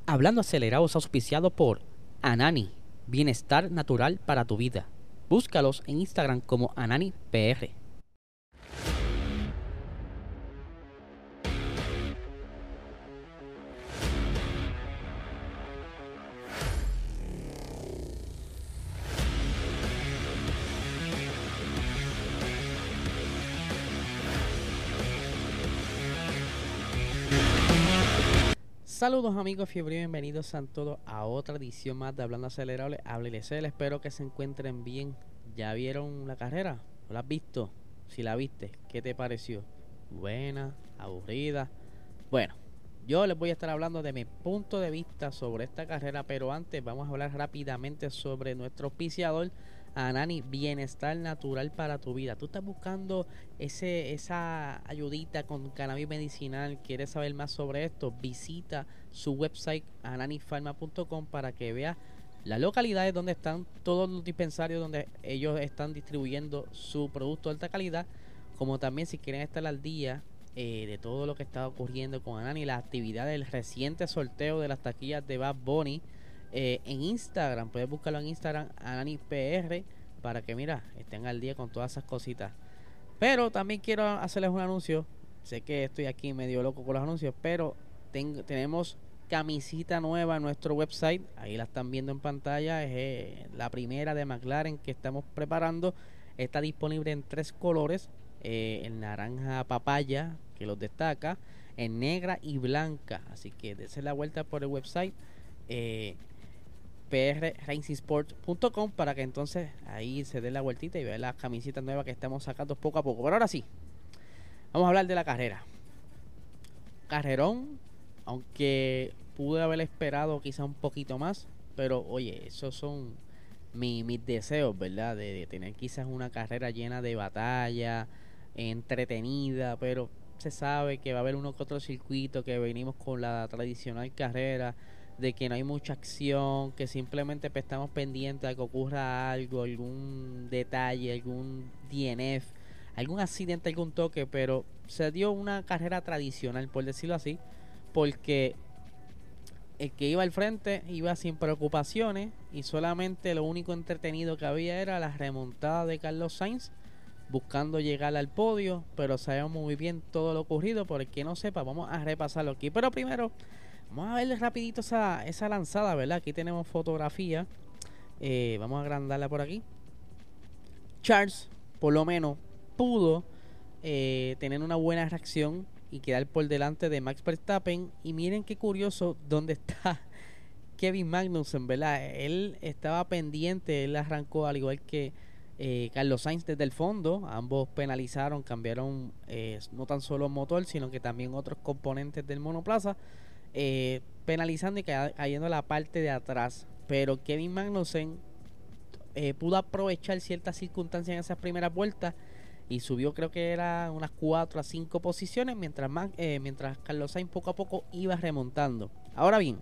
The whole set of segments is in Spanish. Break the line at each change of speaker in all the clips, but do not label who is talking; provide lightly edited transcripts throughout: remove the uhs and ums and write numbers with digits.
Hablando acelerado es auspiciado por Anani, bienestar natural para tu vida. Búscalos en Instagram como AnaniPR. Saludos amigos fiebre, bienvenidos a todos a otra edición más de Hablando Acelerable. Hábleles, espero que se encuentren bien. ¿Ya vieron la carrera? ¿O la has visto? Si la viste, ¿qué te pareció? ¿Buena? ¿Aburrida? Bueno, yo les voy a estar hablando de mi punto de vista sobre esta carrera, pero antes vamos a hablar rápidamente sobre nuestro auspiciador, Anani, bienestar natural para tu vida. Tú estás buscando esa ayudita con cannabis medicinal, quieres saber más sobre esto, visita su website ananifarma.com para que veas las localidades donde están todos los dispensarios donde ellos están distribuyendo su producto de alta calidad, como también si quieren estar al día de todo lo que está ocurriendo con Anani, la actividad del reciente sorteo de las taquillas de Bad Bunny. En Instagram, puedes buscarlo en Instagram, AnaniPR, para que mira, estén al día con todas esas cositas. Pero también quiero hacerles un anuncio. Sé que estoy aquí medio loco con los anuncios, pero tenemos camisita nueva en nuestro website. Ahí la están viendo en pantalla. Es la primera de McLaren que estamos preparando. Está disponible en 3 colores. En naranja papaya, que los destaca, en negra y blanca. Así que dense la vuelta por el website. prracingsport.com para que entonces ahí se dé la vueltita y vean las camisetas nuevas que estamos sacando poco a poco. Pero ahora sí, vamos a hablar de la carrera. Carrerón, aunque pude haber esperado quizá un poquito más, pero oye, esos son mis deseos, ¿verdad? De tener quizás una carrera llena de batalla, entretenida, pero se sabe que va a haber uno que otro circuito que venimos con la tradicional carrera, de que no hay mucha acción, que simplemente estamos pendientes de que ocurra algo, algún detalle, algún DNF, algún accidente, algún toque, pero se dio una carrera tradicional, por decirlo así, porque el que iba al frente iba sin preocupaciones y solamente lo único entretenido que había era la remontada de Carlos Sainz buscando llegar al podio, pero sabemos muy bien todo lo ocurrido. Por el que no sepa, vamos a repasarlo aquí, pero primero vamos a ver rapidito esa lanzada, ¿verdad? Aquí tenemos fotografía. Vamos a agrandarla por aquí. Charles, por lo menos, pudo tener una buena reacción y quedar por delante de Max Verstappen. Y miren qué curioso dónde está Kevin Magnussen, ¿verdad? Él estaba pendiente, él arrancó al igual que Carlos Sainz desde el fondo. Ambos penalizaron, cambiaron no tan solo motor, sino que también otros componentes del monoplaza. Penalizando y cayendo a la parte de atrás, pero Kevin Magnussen pudo aprovechar ciertas circunstancias en esas primeras vueltas y subió, creo que era unas 4 a 5 posiciones, mientras Carlos Sainz poco a poco iba remontando. Ahora bien,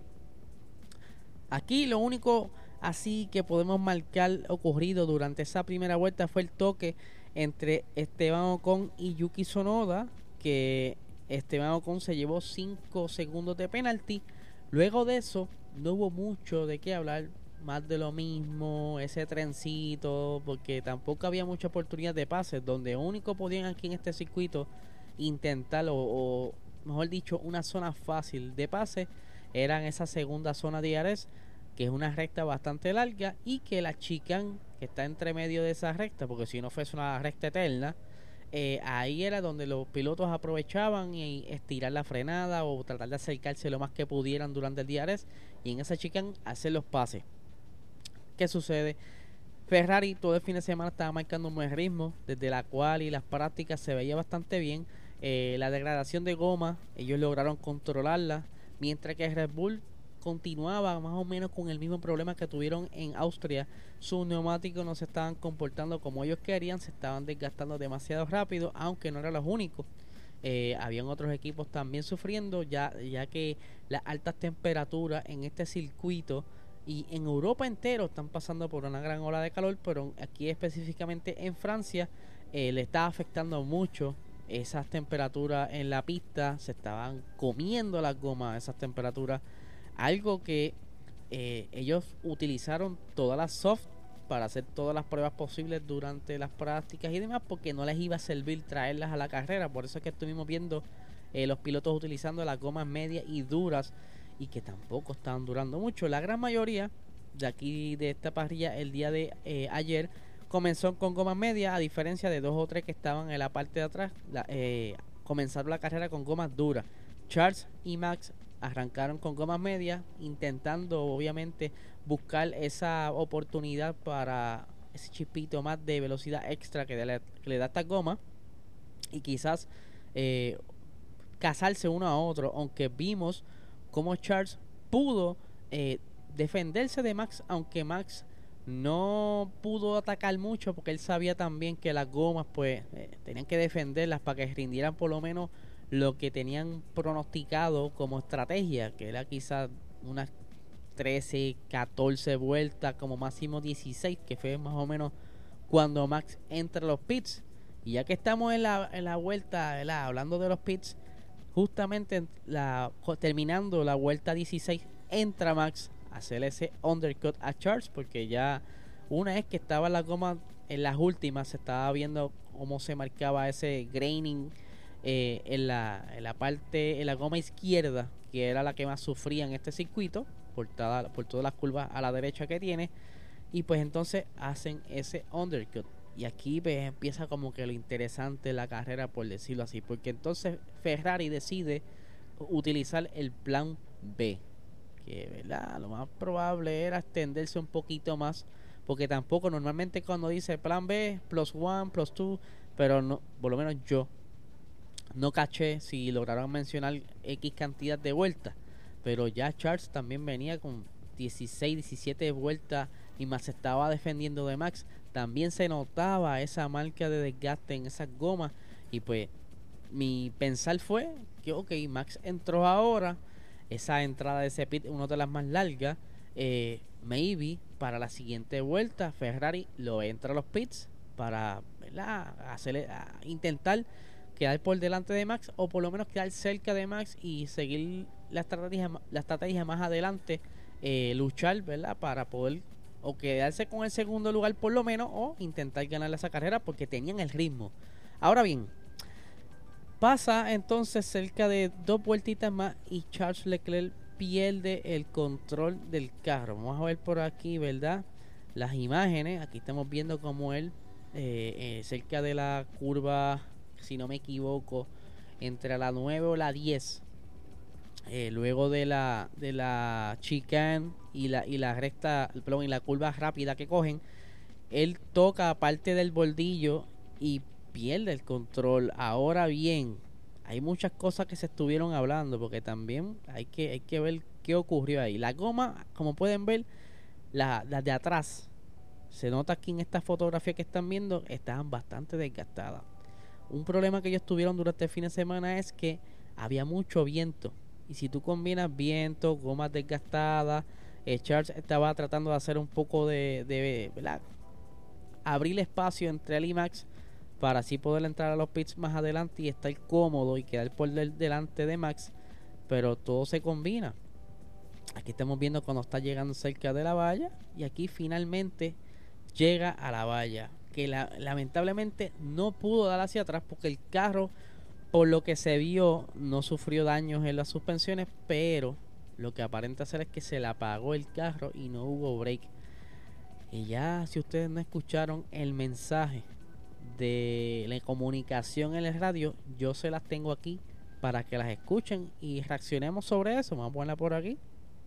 aquí lo único así que podemos marcar ocurrido durante esa primera vuelta fue el toque entre Esteban Ocon y Yuki Tsunoda, que Esteban Ocon se llevó 5 segundos de penalti. Luego de eso no hubo mucho de qué hablar, más de lo mismo, ese trencito, porque tampoco había mucha oportunidad de pases, donde único podían aquí en este circuito intentar, o mejor dicho, una zona fácil de pase, era en esa segunda zona de Ares, que es una recta bastante larga y que la chicane que está entre medio de esa recta, porque si no fuese una recta eterna, ahí era donde los pilotos aprovechaban y estirar la frenada o tratar de acercarse lo más que pudieran durante el DRS y en esa chicane hacer los pases. ¿Qué sucede? Ferrari todo el fin de semana estaba marcando un buen ritmo, desde la cual y las prácticas se veía bastante bien. La degradación de goma, ellos lograron controlarla, mientras que Red Bull continuaba más o menos con el mismo problema que tuvieron en Austria. Sus neumáticos no se estaban comportando como ellos querían, se estaban desgastando demasiado rápido, aunque no eran los únicos. Habían otros equipos también sufriendo, ya que las altas temperaturas en este circuito y en Europa entero están pasando por una gran ola de calor, pero aquí específicamente en Francia le está afectando mucho esas temperaturas en la pista. Se estaban comiendo las gomas esas temperaturas Algo que ellos utilizaron todas las soft para hacer todas las pruebas posibles durante las prácticas y demás, porque no les iba a servir traerlas a la carrera. Por eso es que estuvimos viendo los pilotos utilizando las gomas medias y duras, y que tampoco estaban durando mucho. La gran mayoría de aquí de esta parrilla el día de ayer comenzó con gomas medias, a diferencia de 2 o 3 que estaban en la parte de atrás. Comenzaron la carrera con gomas duras. Charles y Max arrancaron con gomas medias, intentando obviamente buscar esa oportunidad para ese chispito más de velocidad extra que le da esta goma, y quizás casarse uno a otro, aunque vimos cómo Charles pudo defenderse de Max, aunque Max no pudo atacar mucho, porque él sabía también que las gomas pues tenían que defenderlas para que rindieran por lo menos lo que tenían pronosticado como estrategia, que era quizás unas 13, 14 vueltas, como máximo 16, que fue más o menos cuando Max entra a los pits. Y ya que estamos en la vuelta, ¿verdad?, hablando de los pits, justamente terminando la vuelta 16, entra Max a hacer ese undercut a Charles, porque ya una vez que estaba la goma en las últimas, se estaba viendo cómo se marcaba ese graining en la parte, en la goma izquierda, que era la que más sufría en este circuito, por todas las curvas a la derecha que tiene. Y pues entonces hacen ese undercut. Y aquí pues empieza como que lo interesante de la carrera, por decirlo así, porque entonces Ferrari decide utilizar el plan B, que verdad lo más probable era extenderse un poquito más, porque tampoco normalmente cuando dice plan B, +1, +2, pero no, por lo menos yo no caché si lograron mencionar X cantidad de vueltas. Pero ya Charles también venía con 16, 17 vueltas y más se estaba defendiendo de Max. También se notaba esa marca de desgaste en esas gomas. Y pues mi pensar fue que ok, Max entró ahora. Esa entrada de ese pit, una de las más largas. Maybe para la siguiente vuelta Ferrari lo entra a los pits para, ¿verdad?, intentar quedar por delante de Max, o por lo menos quedar cerca de Max y seguir la estrategia más adelante, luchar, ¿verdad?, para poder o quedarse con el segundo lugar por lo menos, o intentar ganar esa carrera, porque tenían el ritmo. Ahora bien, pasa entonces cerca de 2 vueltitas más y Charles Leclerc pierde el control del carro. Vamos a ver por aquí, ¿verdad?, las imágenes. Aquí estamos viendo como él cerca de la curva, si no me equivoco, entre la 9 o la 10, luego de la chicane y la recta, perdón, y la curva rápida que cogen, él toca parte del bordillo y pierde el control. Ahora bien, hay muchas cosas que se estuvieron hablando, porque también hay que ver qué ocurrió ahí. La goma, como pueden ver, las de atrás, se nota aquí en esta fotografía que están viendo, estaban bastante desgastadas. Un problema que ellos tuvieron durante el fin de semana es que había mucho viento. Y si tú combinas viento, gomas desgastadas, Charles estaba tratando de hacer un poco de ¿verdad?, abrir espacio entre él y Max, para así poder entrar a los pits más adelante y estar cómodo y quedar por delante de Max. Pero todo se combina. Aquí estamos viendo cuando está llegando cerca de la valla, y aquí finalmente llega a la valla, que lamentablemente no pudo dar hacia atrás, porque el carro, por lo que se vio, no sufrió daños en las suspensiones, pero lo que aparenta ser es que se le apagó el carro y no hubo break. Y ya, si ustedes no escucharon el mensaje de la comunicación en el radio, yo se las tengo aquí para que las escuchen y reaccionemos sobre eso. Vamos a ponerla por aquí.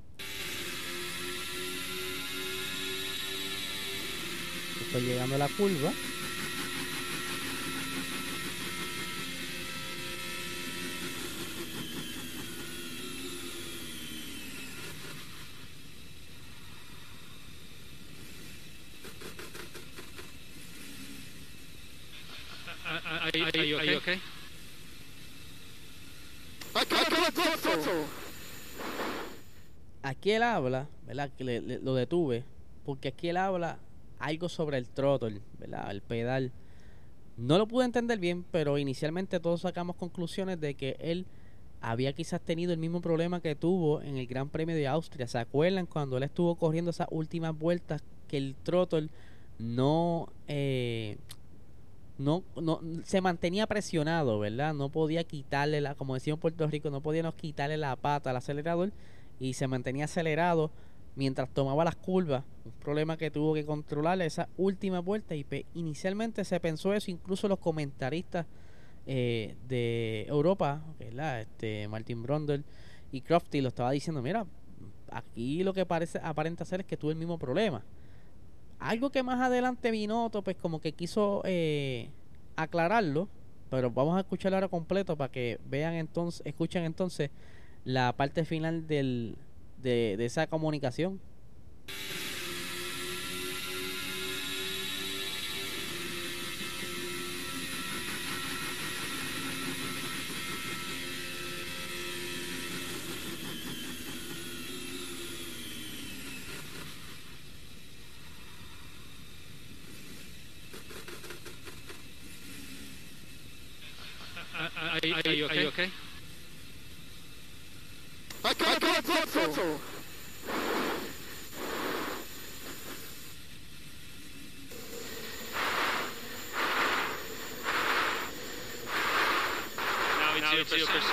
Estoy llegando a la curva.
Are you okay?
Aquí él habla, ¿verdad?, que lo detuve, porque aquí él habla algo sobre el throttle, ¿verdad?, el pedal. No lo pude entender bien, pero inicialmente todos sacamos conclusiones de que él había quizás tenido el mismo problema que tuvo en el Gran Premio de Austria. ¿Se acuerdan cuando él estuvo corriendo esas últimas vueltas que el throttle no, no se mantenía presionado, ¿verdad? No podía quitarle como decíamos en Puerto Rico, no podíamos quitarle la pata al acelerador y se mantenía acelerado mientras tomaba las curvas? Un problema que tuvo que controlar esa última vuelta y inicialmente se pensó eso, incluso los comentaristas de Europa, ¿verdad? Martin Brundle y Crofty lo estaba diciendo, mira, aquí lo que aparenta ser es que tuvo el mismo problema. Algo que más adelante Binotto pues como que quiso aclararlo, pero vamos a escucharlo ahora completo para que vean entonces, escuchen entonces la parte final de esa comunicación.
Are you okay?
I can't think so.
Now it's your percent.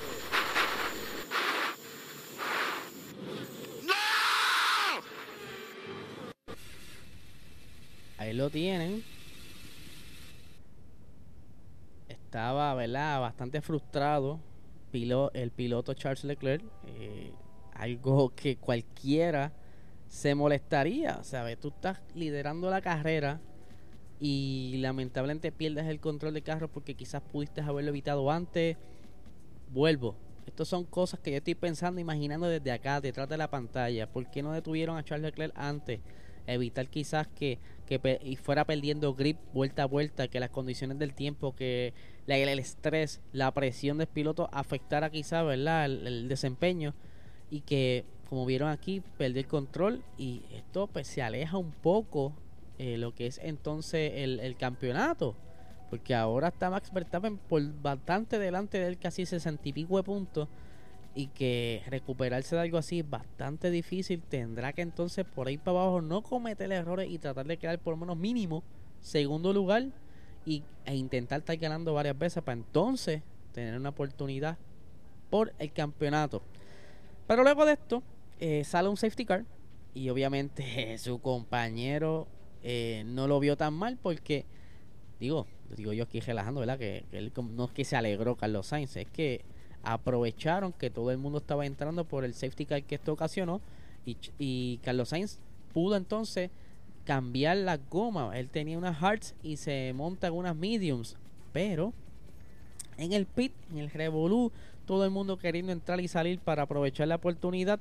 Ahí lo tienen. Estaba, ¿verdad?, bastante frustrado el piloto Charles Leclerc. Algo que cualquiera se molestaría, ¿sabes? Tú estás liderando la carrera y lamentablemente pierdes el control del carro porque quizás pudiste haberlo evitado antes. Vuelvo. Estas son cosas que yo estoy pensando, imaginando desde acá, detrás de la pantalla. ¿Por qué no detuvieron a Charles Leclerc antes? Evitar quizás que y fuera perdiendo grip vuelta a vuelta, que las condiciones del tiempo, que el estrés, la presión del piloto afectara quizás, ¿verdad?, el desempeño, y que, como vieron aquí, perdió el control y esto pues se aleja un poco lo que es entonces el campeonato, porque ahora está Max Verstappen por bastante delante de él, casi 60 y pico de puntos, y que recuperarse de algo así es bastante difícil. Tendrá que entonces por ahí para abajo no cometer errores y tratar de quedar por lo menos mínimo segundo lugar e intentar estar ganando varias veces para entonces tener una oportunidad por el campeonato. Pero luego de esto sale un safety car y obviamente su compañero no lo vio tan mal porque digo yo aquí relajando, ¿verdad? Que él no es que se alegró Carlos Sainz, es que aprovecharon que todo el mundo estaba entrando por el safety car que esto ocasionó y Carlos Sainz pudo entonces cambiar la goma. Él tenía unas hards y se monta en unas mediums, pero en el pit, en el revolú, todo el mundo queriendo entrar y salir para aprovechar la oportunidad.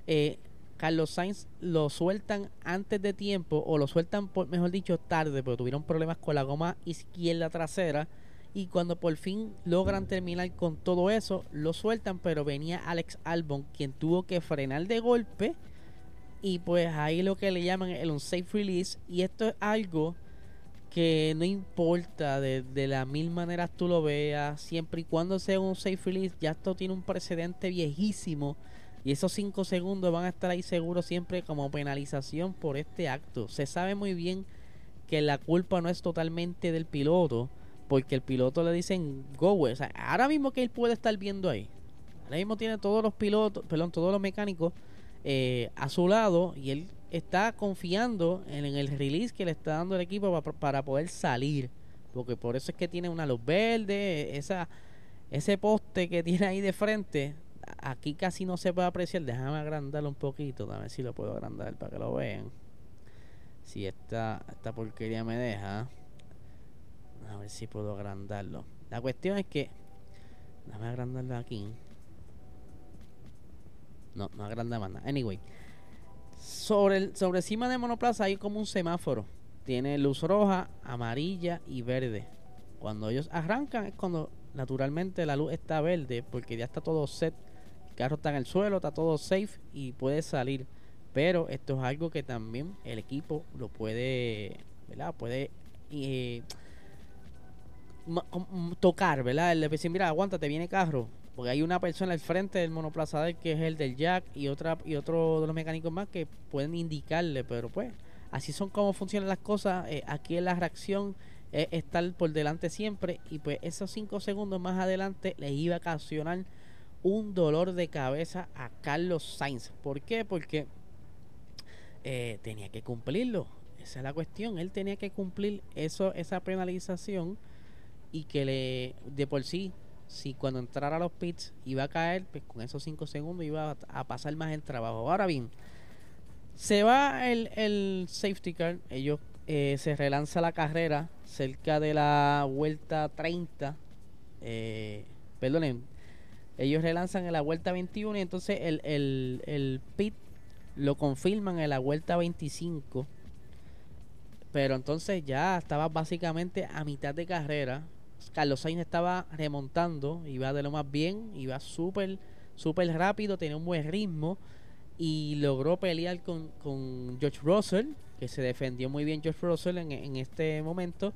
Carlos Sainz lo sueltan antes de tiempo, o lo sueltan, mejor dicho, tarde, pero tuvieron problemas con la goma izquierda trasera. Y cuando por fin logran terminar con todo eso, lo sueltan, pero venía Alex Albon, quien tuvo que frenar de golpe. Y pues ahí lo que le llaman el unsafe release. Y esto es algo que no importa de la mil maneras tú lo veas, siempre y cuando sea un safe release, ya esto tiene un precedente viejísimo. Y esos 5 segundos van a estar ahí seguros siempre como penalización por este acto. Se sabe muy bien que la culpa no es totalmente del piloto, porque el piloto le dicen go, o sea, ahora mismo que él puede estar viendo ahí, ahora mismo tiene todos los pilotos, todos los mecánicos a su lado, y él está confiando en el release que le está dando el equipo para poder salir, porque por eso es que tiene una luz verde, ese poste que tiene ahí de frente, aquí casi no se puede apreciar. Déjame agrandarlo un poquito, a ver si lo puedo agrandar para que lo vean, si esta porquería me deja. A ver si puedo agrandarlo. La cuestión es que déjame agrandarlo aquí. No agranda más nada. Anyway, sobre encima de monoplaza hay como un semáforo. Tiene luz roja, amarilla y verde. Cuando ellos arrancan es cuando naturalmente la luz está verde, porque ya está todo set. El carro está en el suelo, está todo safe y puede salir. Pero esto es algo que también el equipo lo puede, ¿verdad? Puede tocar, ¿verdad? Le decir, mira, aguántate, viene carro. porque hay una persona al frente del monoplazador que es el del jack y otro de los mecánicos más que pueden indicarle, pero pues así son como funcionan las cosas. Aquí en la reacción es estar por delante siempre, y pues esos 5 segundos más adelante les iba a ocasionar un dolor de cabeza a Carlos Sainz. ¿Por qué? Porque tenía que cumplirlo. Esa es la cuestión. Él tenía que cumplir esa penalización, y que de por sí, si cuando entrara a los pits iba a caer, pues con esos 5 segundos iba a pasar más el trabajo. Ahora bien, se va el safety car. Ellos se relanza la carrera cerca de la vuelta 30. Perdonen, ellos relanzan en la vuelta 21, y entonces el pit lo confirman en la vuelta 25. Pero entonces ya estaba básicamente a mitad de carrera. Carlos Sainz estaba remontando, iba de lo más bien, iba súper rápido, tenía un buen ritmo, y logró pelear con George Russell, que se defendió muy bien George Russell en este momento.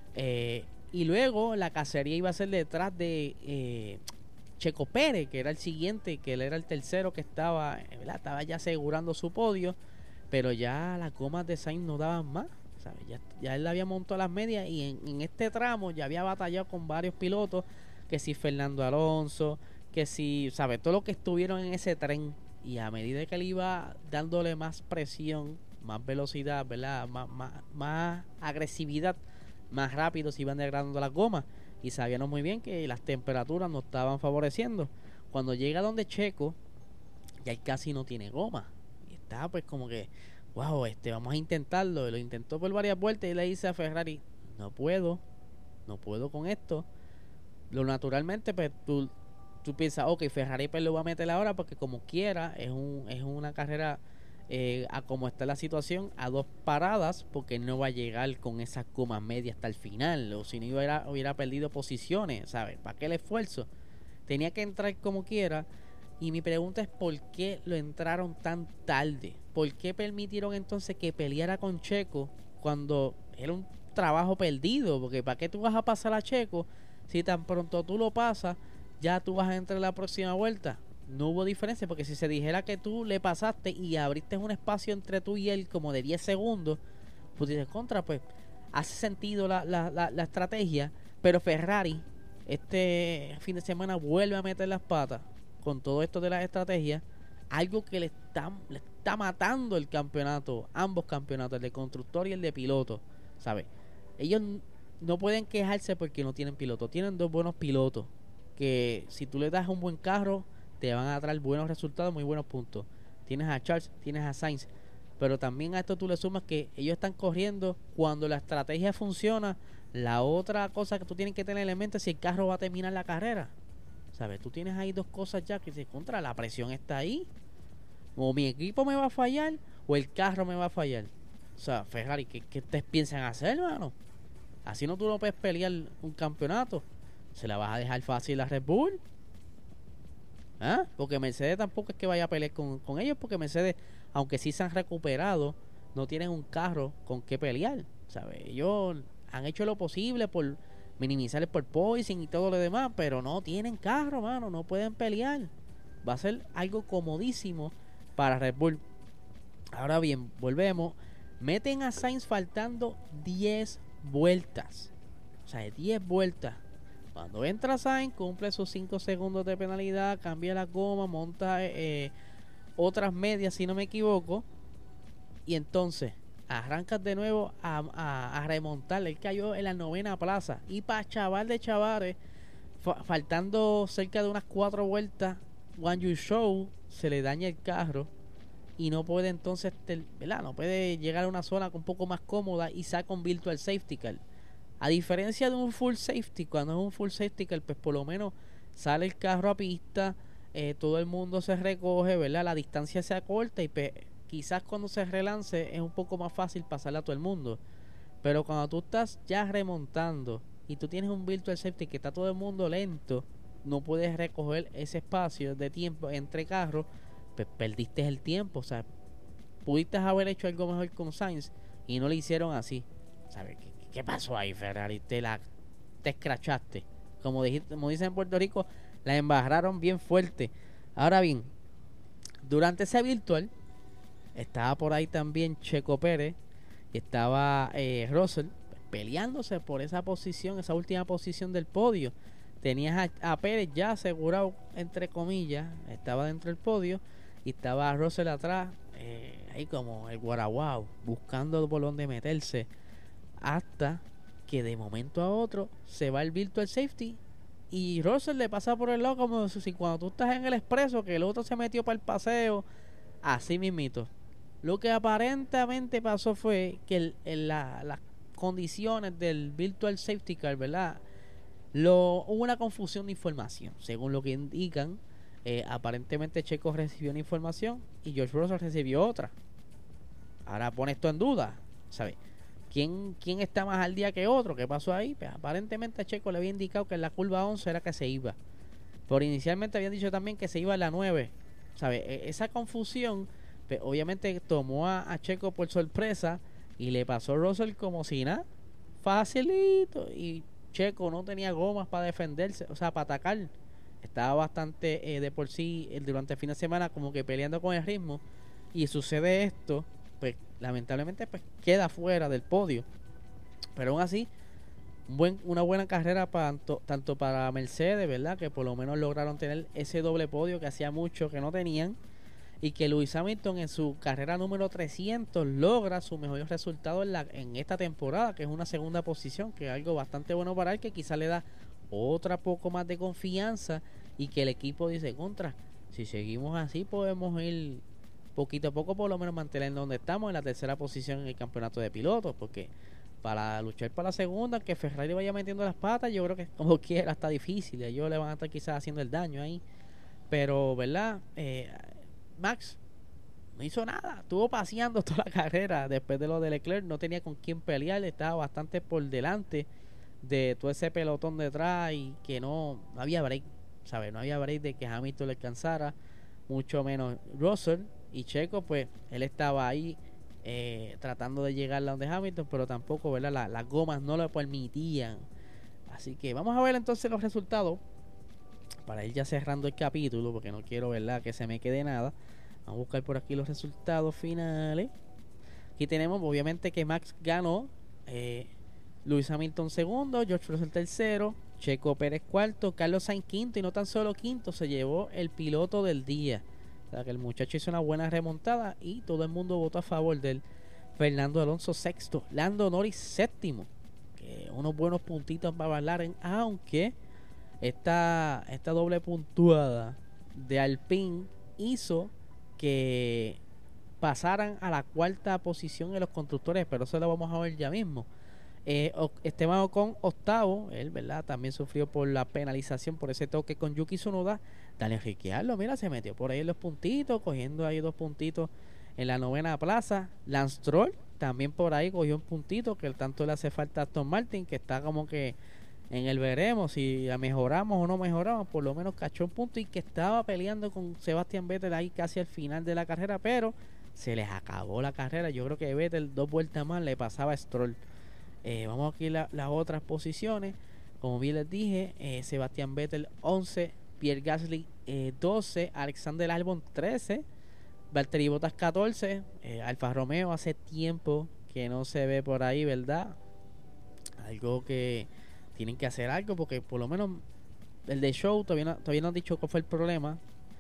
Y luego la cacería iba a ser detrás de Checo Pérez, que era el siguiente, que él era el tercero que estaba ya asegurando su podio, pero ya las gomas de Sainz no daban más, ¿sabes? Ya él había montado las medias, y en este tramo ya había batallado con varios pilotos, que si Fernando Alonso, que si, ¿sabes? Todo lo que estuvieron en ese tren, y a medida que él iba dándole más presión, más velocidad, ¿verdad? Más agresividad, más rápido se iban degradando las gomas, y sabíamos muy bien que las temperaturas no estaban favoreciendo. Cuando llega donde Checo, ya él casi no tiene goma, y está pues como que wow, vamos a intentarlo. Lo intentó por varias vueltas, y le dice a Ferrari, no puedo con esto. Lo naturalmente, pues tú piensas, ok, Ferrari pues lo va a meter ahora, porque como quiera es una carrera, a como está la situación, a 2 paradas, porque no va a llegar con esas gomas medias hasta el final, o si no hubiera perdido posiciones, ¿sabes? ¿Para qué el esfuerzo? Tenía que entrar como quiera. Y mi pregunta es, ¿por qué lo entraron tan tarde? ¿Por qué permitieron entonces que peleara con Checo cuando era un trabajo perdido? Porque ¿para qué tú vas a pasar a Checo si tan pronto tú lo pasas, ya tú vas a entrar en la próxima vuelta? No hubo diferencia, porque si se dijera que tú le pasaste y abriste un espacio entre tú y él como de 10 segundos, pues dices, contra, pues hace sentido la estrategia. Pero Ferrari este fin de semana vuelve a meter las patas con todo esto de las estrategias, algo que le está matando el campeonato, ambos campeonatos, el de constructor y el de piloto, ¿sabes? Ellos no pueden quejarse porque no tienen piloto. Tienen 2 buenos pilotos que, si tú le das un buen carro, te van a traer buenos resultados, muy buenos puntos. Tienes a Charles, tienes a Sainz, pero también a esto tú le sumas que ellos están corriendo cuando la estrategia funciona. La otra cosa que tú tienes que tener en mente es si el carro va a terminar la carrera, ¿sabes? Tú tienes ahí 2 cosas ya que se contra, la presión está ahí. O mi equipo me va a fallar, o el carro me va a fallar. O sea, Ferrari, ¿qué ustedes piensan hacer, hermano? Así no, tú no puedes pelear un campeonato. ¿Se la vas a dejar fácil a Red Bull? ¿Ah? Porque Mercedes tampoco es que vaya a pelear con ellos, porque Mercedes, aunque sí se han recuperado, no tienen un carro con que pelear, ¿sabes? Ellos han hecho lo posible por minimizar el porpoising y todo lo demás, pero no tienen carro, mano, no pueden pelear. Va a ser algo comodísimo para Red Bull. Ahora bien, volvemos. Meten a Sainz faltando 10 vueltas. O sea, 10 vueltas. Cuando entra Sainz, cumple sus 5 segundos de penalidad, cambia la goma, monta otras medias, si no me equivoco. Y entonces arrancas de nuevo a remontar. Él cayó en la 9ª plaza. Y para chaval de chavales, faltando cerca de unas 4 vueltas, Guan Yu Zhou se le daña el carro y no puede entonces, ¿verdad? No puede llegar a una zona un poco más cómoda y saca un virtual safety car. A diferencia de un full safety, cuando es un full safety car, pues por lo menos sale el carro a pista, todo el mundo se recoge, ¿verdad? La distancia se acorta y quizás cuando se relance es un poco más fácil pasarle a todo el mundo. Pero cuando tú estás ya remontando y tú tienes un virtual safety que está todo el mundo lento, no puedes recoger ese espacio de tiempo entre carros, pues perdiste el tiempo. O sea, pudiste haber hecho algo mejor con Sainz y no le hicieron así. ¿Sabes qué pasó ahí, Ferrari? Te escrachaste. Como dicen en Puerto Rico, la embarraron bien fuerte. Ahora bien, durante ese virtual estaba por ahí también Checo Pérez y estaba Russell peleándose por esa posición, esa última posición del podio. Tenías a Pérez ya asegurado, entre comillas, estaba dentro del podio y estaba Russell atrás, ahí como el guaraguao, buscando por dónde meterse, hasta que de momento a otro se va el virtual safety y Russell le pasa por el lado como si cuando tú estás en el expreso que el otro se metió para el paseo, así mismito. Lo que aparentemente pasó fue que las condiciones del virtual safety car, ¿verdad? Hubo una confusión de información, según lo que indican. Aparentemente Checo recibió una información y George Russell recibió otra. Ahora pone esto en duda, ¿sabes? ¿Quién está más al día que otro? ¿Qué pasó ahí? Pues aparentemente a Checo le había indicado que en la curva 11 era que se iba. Pero inicialmente habían dicho también que se iba en la 9. ¿Sabes? Esa confusión, pues, obviamente tomó a Checo por sorpresa y le pasó a Russell como si nada. Facilito. Y Checo no tenía gomas para defenderse, o sea, para atacar. Estaba bastante de por sí durante el fin de semana como que peleando con el ritmo. Y sucede esto, pues lamentablemente pues queda fuera del podio. Pero aún así, una buena carrera tanto para Mercedes, ¿verdad? Que por lo menos lograron tener ese doble podio que hacía mucho que no tenían. Y que Lewis Hamilton en su carrera número 300 logra su mejor resultado en esta temporada, que es una segunda posición, que es algo bastante bueno para él, que quizá le da otra poco más de confianza y que el equipo dice contra, si seguimos así podemos ir poquito a poco, por lo menos mantener donde estamos en la tercera posición en el campeonato de pilotos, porque para luchar para la segunda, que Ferrari vaya metiendo las patas, yo creo que como quiera está difícil, ellos le van a estar quizás haciendo el daño ahí, pero verdad, Max no hizo nada, estuvo paseando toda la carrera. Después de lo de Leclerc no tenía con quién pelear, estaba bastante por delante de todo ese pelotón detrás y que no había break, ¿sabes? No había break de que Hamilton le alcanzara, mucho menos Russell. Y Checo, pues él estaba ahí tratando de llegar a donde Hamilton, pero tampoco, ¿verdad? Las gomas no lo permitían. Así que vamos a ver entonces los resultados para ir ya cerrando el capítulo, porque no quiero, ¿verdad?, que se me quede nada. Vamos a buscar por aquí los resultados finales. Aquí tenemos obviamente que Max ganó, Lewis Hamilton segundo, George Russell tercero, Checo Pérez cuarto, Carlos Sainz quinto, y no tan solo quinto, se llevó el piloto del día. O sea que el muchacho hizo una buena remontada y todo el mundo votó a favor de él. Fernando Alonso sexto, Lando Norris séptimo, que unos buenos puntitos para bailar, aunque esta doble puntuada de Alpine hizo que pasaran a la cuarta posición en los constructores, pero eso lo vamos a ver ya mismo. Esteban Ocon octavo, él, ¿verdad?, también sufrió por la penalización por ese toque con Yuki Tsunoda. Daniel Ricciardo, mira, se metió por ahí en los puntitos, cogiendo ahí 2 puntitos en la 9ª plaza. Lance Stroll también por ahí cogió un puntito que tanto le hace falta a Aston Martin, que está como que en el veremos si la mejoramos o no mejoramos. Por lo menos cachó un punto y que estaba peleando con Sebastian Vettel ahí casi al final de la carrera, pero se les acabó la carrera. Yo creo que Vettel 2 vueltas más le pasaba a Stroll. Vamos aquí a las otras posiciones. Como bien les dije, Sebastian Vettel 11, Pierre Gasly 12, Alexander Albon 13, Valtteri Bottas 14, Alfa Romeo hace tiempo que no se ve por ahí, ¿verdad? Algo que tienen que hacer algo, porque por lo menos el de show todavía no han dicho cuál fue el problema,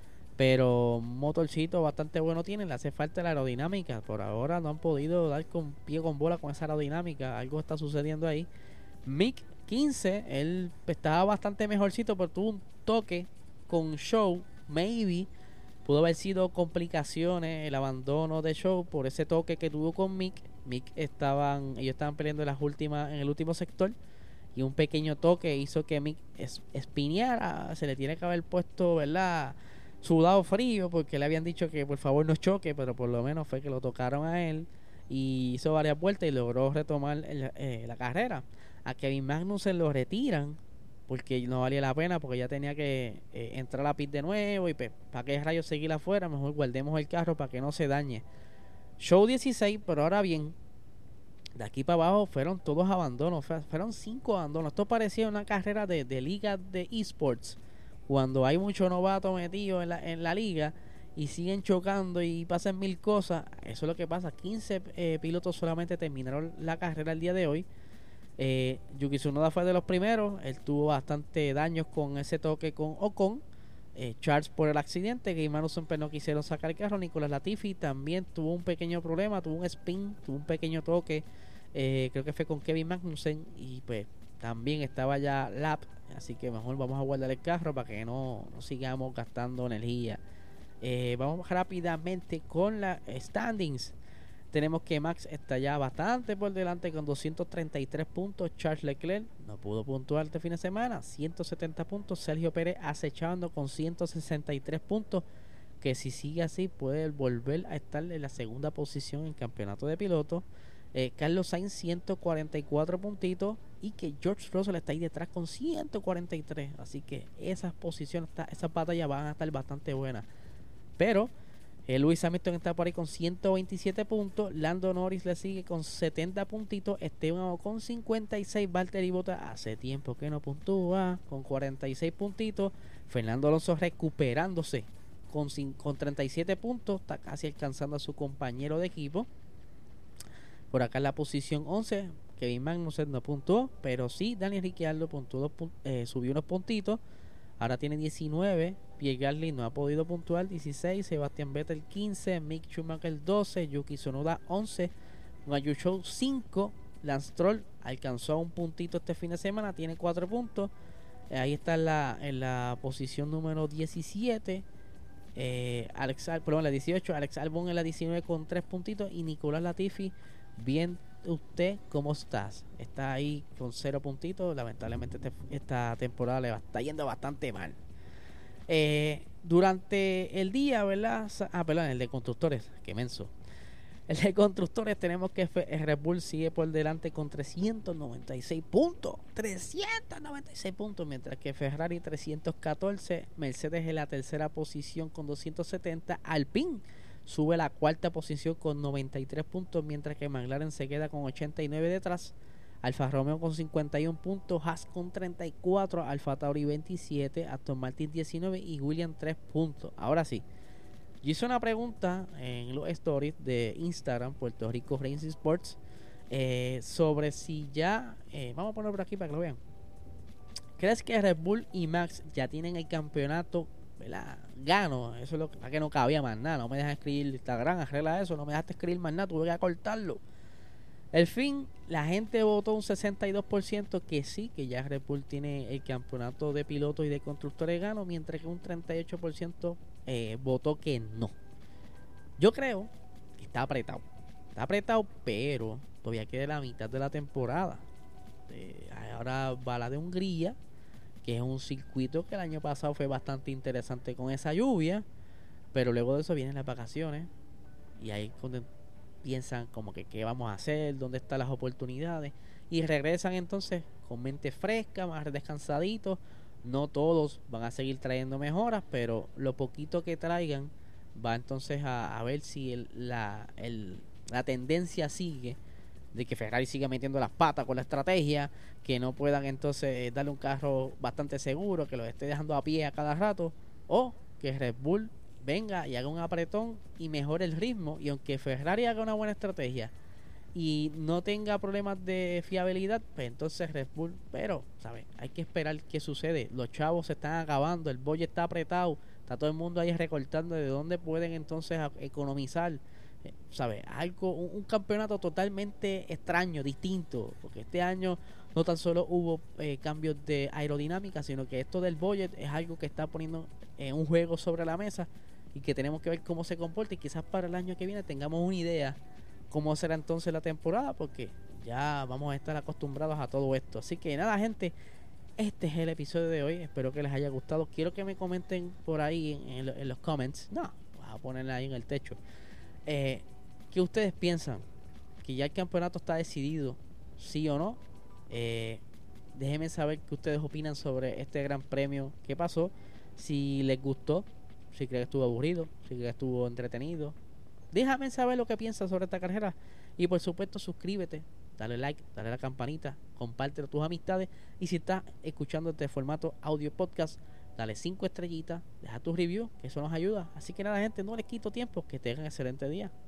pero un motorcito bastante bueno tienen, le hace falta la aerodinámica. Por ahora no han podido dar con pie con bola con esa aerodinámica, algo está sucediendo ahí. Mick 15, él estaba bastante mejorcito, pero tuvo un toque con Show, maybe pudo haber sido complicaciones el abandono de Show por ese toque que tuvo con Mick. Ellos estaban peleando en el último sector, y un pequeño toque hizo que Mick espineara. Se le tiene que haber puesto, ¿verdad?, sudado frío, porque le habían dicho que por favor no choque, pero por lo menos fue que lo tocaron a él y hizo varias vueltas y logró retomar la carrera. A Kevin Magnussen lo retiran porque no valía la pena, porque ya tenía que entrar a la pit de nuevo, y para qué rayos seguir afuera, mejor guardemos el carro para que no se dañe. Show 16, pero ahora bien, de aquí para abajo fueron todos abandonos, fueron 5 abandonos. Esto parecía una carrera de liga de esports, cuando hay mucho novato metido en la liga y siguen chocando y pasan mil cosas, eso es lo que pasa. 15 pilotos solamente terminaron la carrera el día de hoy. Yuki Tsunoda fue de los primeros. Él tuvo bastante daños con ese toque con Ocon. Charles por el accidente. Kevin Magnussen no quisieron sacar el carro. Nicolás Latifi también tuvo un pequeño problema, tuvo un spin, tuvo un pequeño toque. Creo que fue con Kevin Magnussen y pues también estaba ya lap, así que mejor vamos a guardar el carro para que no sigamos gastando energía. Vamos rápidamente con las standings. Tenemos que Max está ya bastante por delante con 233 puntos. Charles Leclerc no pudo puntuar este fin de semana, 170 puntos. Sergio Pérez acechando con 163 puntos, que si sigue así puede volver a estar en la segunda posición en campeonato de pilotos. Carlos Sainz 144 puntitos y que George Russell está ahí detrás con 143. Así que esas posiciones, esas batallas van a estar bastante buenas. Pero Lewis Hamilton está por ahí con 127 puntos. Lando Norris le sigue con 70 puntitos. Esteban Ocon 56. Valtteri Bottas hace tiempo que no puntúa con 46 puntitos. Fernando Alonso recuperándose con 37 puntos. Está casi alcanzando a su compañero de equipo. Por acá en la posición 11, Kevin Magnussen no puntuó, pero sí Daniel Ricciardo puntuó subió unos puntitos. Ahora tiene 19. Pierre Gasly no ha podido puntuar, 16. Sebastian Vettel 15. Mick Schumacher 12. Yuki Tsunoda 11. Guanyu Zhou 5. Lance Stroll alcanzó un puntito este fin de semana, tiene 4 puntos. Ahí está en la posición número 17. La 18. Alex Albon en la 19 con 3 puntitos. Y Nicolás Latifi, bien usted, ¿cómo estás? Está ahí con 0 puntitos. Lamentablemente esta temporada le está yendo bastante mal. Durante el día, ¿verdad? Perdón, el de constructores, qué menso. El de constructores tenemos que Red Bull sigue por delante con 396 puntos. 396 puntos, mientras que Ferrari 314. Mercedes en la tercera posición con 270. Alpine sube a la cuarta posición con 93 puntos, mientras que McLaren se queda con 89 detrás. Alfa Romeo con 51 puntos, Haas con 34, Alfa Tauri 27, Aston Martin 19 y Williams 3 puntos. Ahora sí, yo hice una pregunta en los stories de Instagram, Puerto Rico Racing Sports, sobre si ya, vamos a ponerlo por aquí para que lo vean. ¿Crees que Red Bull y Max ya tienen el campeonato, ¿verdad? Gano? Eso es lo que no cabía más nada. No me dejas escribir Instagram, arregla eso, no me dejaste escribir más nada, tuve que cortarlo. El fin, la gente votó un 62% que sí, que ya Red Bull tiene el campeonato de pilotos y de constructores gano, mientras que un 38% votó que no. Yo creo que está apretado, pero todavía queda la mitad de la temporada. Ahora va la de Hungría, que es un circuito que el año pasado fue bastante interesante con esa lluvia, pero luego de eso vienen las vacaciones y ahí cuando piensan como que qué vamos a hacer, dónde están las oportunidades, y regresan entonces con mente fresca, más descansaditos. No todos van a seguir trayendo mejoras, pero lo poquito que traigan va entonces a ver si la tendencia sigue de que Ferrari siga metiendo las patas con la estrategia, que no puedan entonces darle un carro bastante seguro, que lo esté dejando a pie a cada rato, o que Red Bull venga y haga un apretón y mejore el ritmo. Y aunque Ferrari haga una buena estrategia y no tenga problemas de fiabilidad, pues entonces Red Bull, pero ¿sabes? Hay que esperar qué sucede. Los chavos se están acabando, el budget está apretado, está todo el mundo ahí recortando de dónde pueden entonces economizar, ¿sabes? Algo, un campeonato totalmente extraño, distinto, porque este año no tan solo hubo cambios de aerodinámica, sino que esto del budget es algo que está poniendo un juego sobre la mesa y que tenemos que ver cómo se comporta, y quizás para el año que viene tengamos una idea cómo será entonces la temporada, porque ya vamos a estar acostumbrados a todo esto. Así que nada, gente, este es el episodio de hoy, espero que les haya gustado. Quiero que me comenten por ahí en los comments, no, voy a ponerla ahí en el techo, ¿qué ustedes piensan? ¿Que ya el campeonato está decidido, sí o no? Déjenme saber qué ustedes opinan sobre este gran premio que pasó, si les gustó, si creen que estuvo aburrido, si creen que estuvo entretenido. Déjame saber lo que piensas sobre esta carrera. Y por supuesto, suscríbete, dale like, dale a la campanita, compártelo a tus amistades. Y si estás escuchando este formato audio podcast, dale 5 estrellitas, deja tu review, que eso nos ayuda. Así que nada, gente, no les quito tiempo, que tengan excelente día.